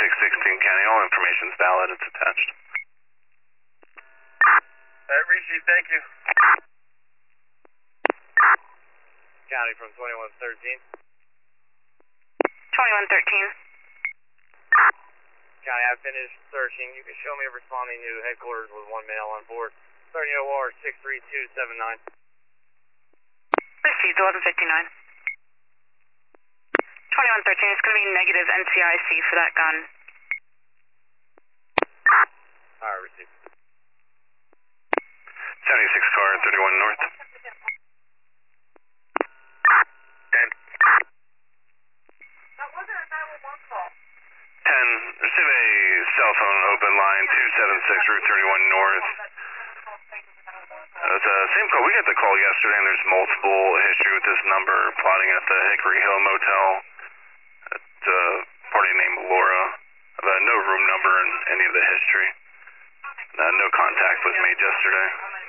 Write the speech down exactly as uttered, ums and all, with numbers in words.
six sixteen County. All information is valid. It's attached. Alright, receive, thank you. County from twenty-one thirteen. twenty-one thirteen. County, I've finished searching. You can show me responding to headquarters with one male on board. thirty O R six three two seven nine. Received eleven fifty-nine. twenty-one thirteen, it's going to be negative N C I C for that gun. Alright, received. seventy-six car, thirty-one north. ten. That wasn't a nine one one call. ten, receive a cell phone open line two seven six Route thirty-one north. Uh, it's the same call. We got the call yesterday, and there's multiple history with this number plotting at the Hickory Hill Motel. At a party named Laura. Uh, no room number in any of the history. Uh, no contact was made yesterday.